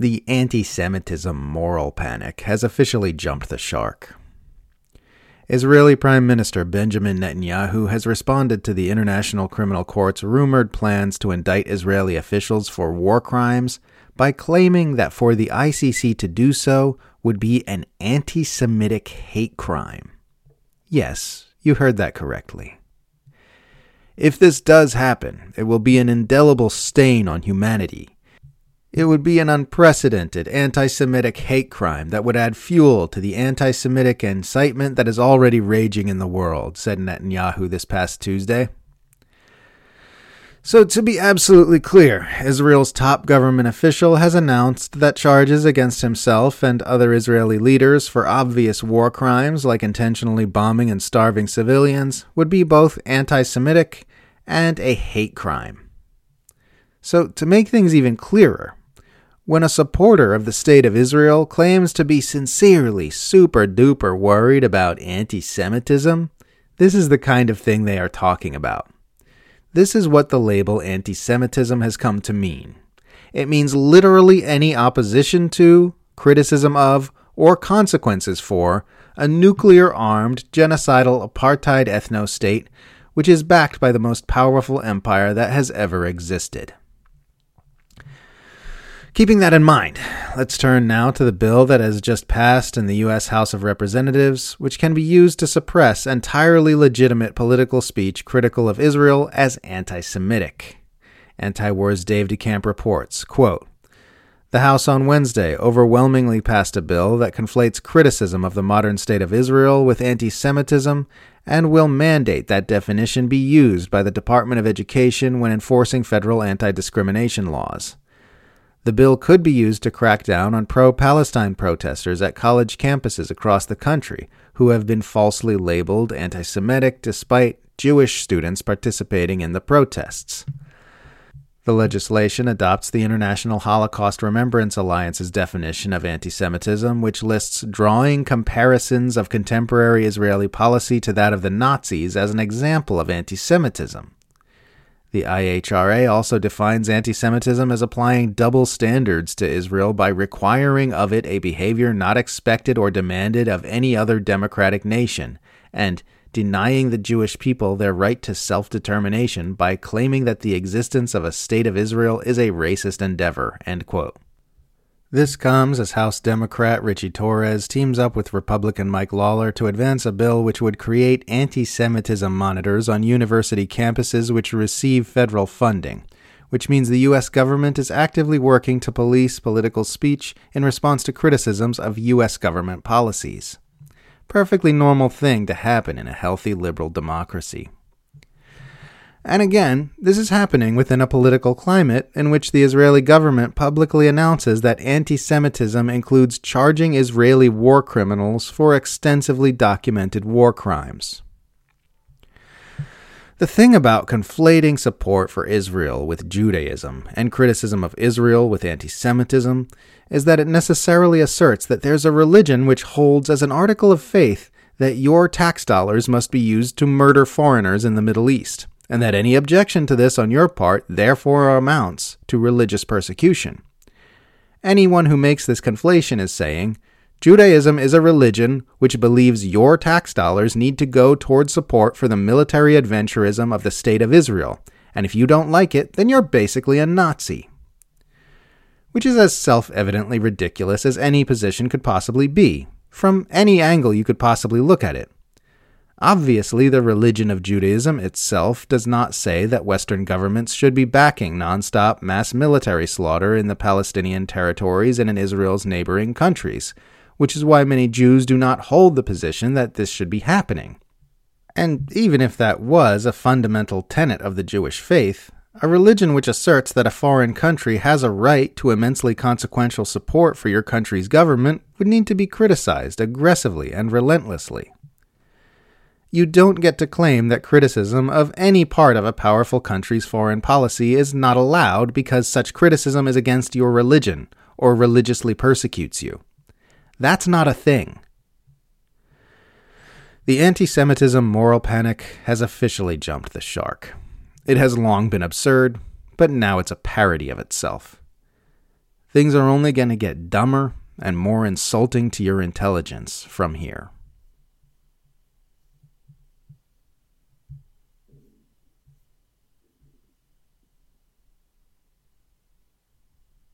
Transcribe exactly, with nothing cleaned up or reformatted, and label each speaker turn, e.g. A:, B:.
A: The anti-Semitism moral panic has officially jumped the shark. Israeli Prime Minister Benjamin Netanyahu has responded to the International Criminal Court's rumored plans to indict Israeli officials for war crimes by claiming that for the I C C to do so would be an anti-Semitic hate crime. Yes, you heard that correctly. If this does happen, it will be an indelible stain on humanity. It would be an unprecedented anti-Semitic hate crime that would add fuel to the anti-Semitic incitement that is already raging in the world, said Netanyahu this past Tuesday. So to be absolutely clear, Israel's top government official has announced that charges against himself and other Israeli leaders for obvious war crimes like intentionally bombing and starving civilians would be both anti-Semitic and a hate crime. So to make things even clearer, when a supporter of the State of Israel claims to be sincerely super-duper worried about anti-Semitism, this is the kind of thing they are talking about. This is what the label anti-Semitism has come to mean. It means literally any opposition to, criticism of, or consequences for a nuclear-armed, genocidal apartheid ethno-state which is backed by the most powerful empire that has ever existed. Keeping that in mind, let's turn now to the bill that has just passed in the U S House of Representatives, which can be used to suppress entirely legitimate political speech critical of Israel as anti-Semitic. Anti-War's Dave DeCamp reports, quote, "The House on Wednesday overwhelmingly passed a bill that conflates criticism of the modern state of Israel with anti-Semitism and will mandate that definition be used by the Department of Education when enforcing federal anti-discrimination laws. The bill could be used to crack down on pro-Palestine protesters at college campuses across the country who have been falsely labeled anti-Semitic despite Jewish students participating in the protests. The legislation adopts the International Holocaust Remembrance Alliance's definition of anti-Semitism, which lists drawing comparisons of contemporary Israeli policy to that of the Nazis as an example of anti-Semitism. The I H R A also defines anti-Semitism as applying double standards to Israel by requiring of it a behavior not expected or demanded of any other democratic nation, and denying the Jewish people their right to self-determination by claiming that the existence of a state of Israel is a racist endeavor." End quote. This comes as House Democrat Richie Torres teams up with Republican Mike Lawler to advance a bill which would create anti-Semitism monitors on university campuses which receive federal funding, which means the U S government is actively working to police political speech in response to criticisms of U S government policies. Perfectly normal thing to happen in a healthy liberal democracy. And again, this is happening within a political climate in which the Israeli government publicly announces that anti-Semitism includes charging Israeli war criminals for extensively documented war crimes. The thing about conflating support for Israel with Judaism and criticism of Israel with anti-Semitism is that it necessarily asserts that there's a religion which holds as an article of faith that your tax dollars must be used to murder foreigners in the Middle East, and that any objection to this on your part therefore amounts to religious persecution. Anyone who makes this conflation is saying, Judaism is a religion which believes your tax dollars need to go toward support for the military adventurism of the State of Israel, and if you don't like it, then you're basically a Nazi. Which is as self-evidently ridiculous as any position could possibly be, from any angle you could possibly look at it. Obviously, the religion of Judaism itself does not say that Western governments should be backing nonstop mass military slaughter in the Palestinian territories and in Israel's neighboring countries, which is why many Jews do not hold the position that this should be happening. And even if that was a fundamental tenet of the Jewish faith, a religion which asserts that a foreign country has a right to immensely consequential support for your country's government would need to be criticized aggressively and relentlessly. You don't get to claim that criticism of any part of a powerful country's foreign policy is not allowed because such criticism is against your religion or religiously persecutes you. That's not a thing. The anti-Semitism moral panic has officially jumped the shark. It has long been absurd, but now it's a parody of itself. Things are only going to get dumber and more insulting to your intelligence from here.